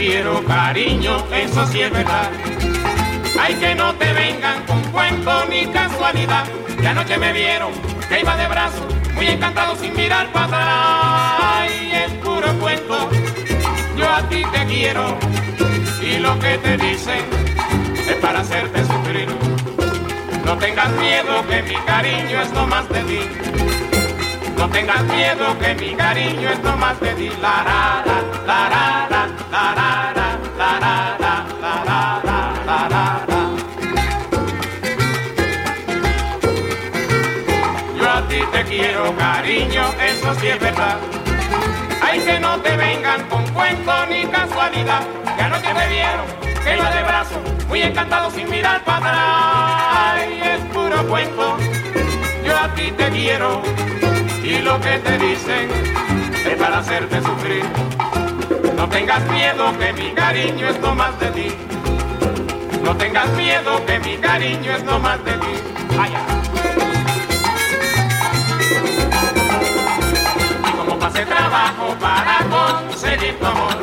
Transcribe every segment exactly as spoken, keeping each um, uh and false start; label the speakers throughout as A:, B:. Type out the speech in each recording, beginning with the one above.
A: quiero, cariño, eso sí es verdad. Ay, que no te vengan con cuento ni casualidad. Que anoche me vieron que iba de brazo, muy encantado sin mirar para atrás. Ay, es puro cuento, yo a ti te quiero y lo que te dicen es para hacerte sufrir. No tengas miedo que mi cariño es lo más de ti. No tengas miedo que mi cariño es lo más de ti. La ra ra, la ra ra, la ra ra, la ra ra, la ra ra, la ra ra. Yo a ti te quiero, cariño, eso sí es verdad. Ay, que no te vengan con cuento ni casualidad. Que anoche me vieron que iba de brazo, muy encantado sin mirar para atrás. Ay, es puro cuento, yo a ti te quiero y lo que te dicen es para hacerte sufrir. No tengas miedo que mi cariño es lo más de ti. No tengas miedo que mi cariño es lo más de ti. Vaya. Y como pasé trabajo para conseguir tu amor,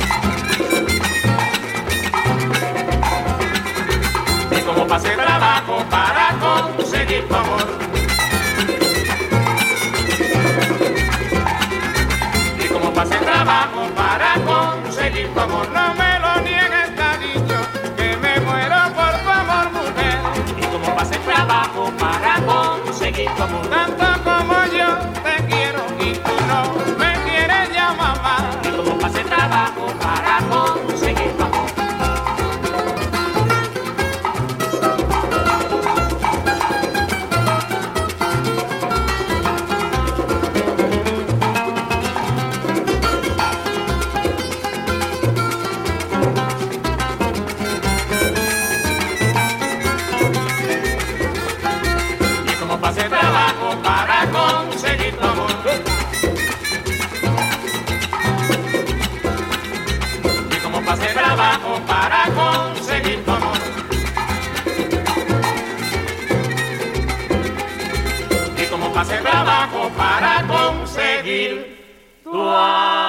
A: y como pasé trabajo para conseguir tu amor, pasé trabajo para conseguir tu amor. No me lo niegues, cariño, que me muero por tu amor, mujer. Y como pasé trabajo para conseguir tu amor, tanto como yo te quiero y tú no me quieres ya, mamá. Y como pasé trabajo para conseguir tu amor. Pasé trabajo para conseguir tu amor. Y como pasé trabajo para conseguir tu amor. Y como pasé trabajo para conseguir tu amor.